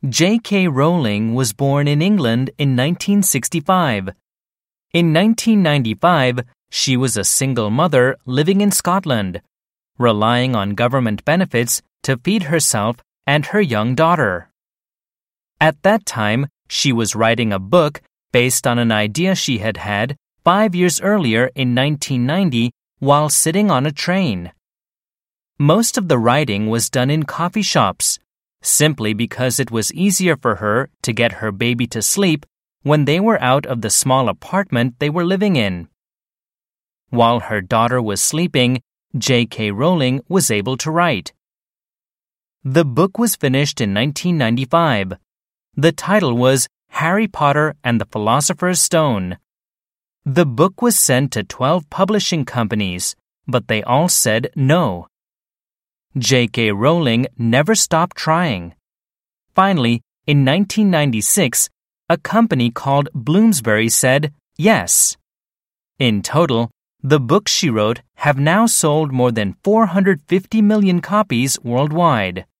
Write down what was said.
J.K. Rowling was born in England in 1965. In 1995, she was a single mother living in Scotland, relying on government benefits to feed herself and her young daughter. At that time, she was writing a book based on an idea she had had 5 years earlier in 1990 while sitting on a train. Most of the writing was done in coffee shops, simply because it was easier for her to get her baby to sleep when they were out of the small apartment they were living in. While her daughter was sleeping, J.K. Rowling was able to write. The book was finished in 1995. The title was Harry Potter and the Philosopher's Stone. The book was sent to 12 publishing companies, but they all said no. J.K. Rowling never stopped trying. Finally, in 1996, a company called Bloomsbury said yes. In total, the books she wrote have now sold more than 450 million copies worldwide.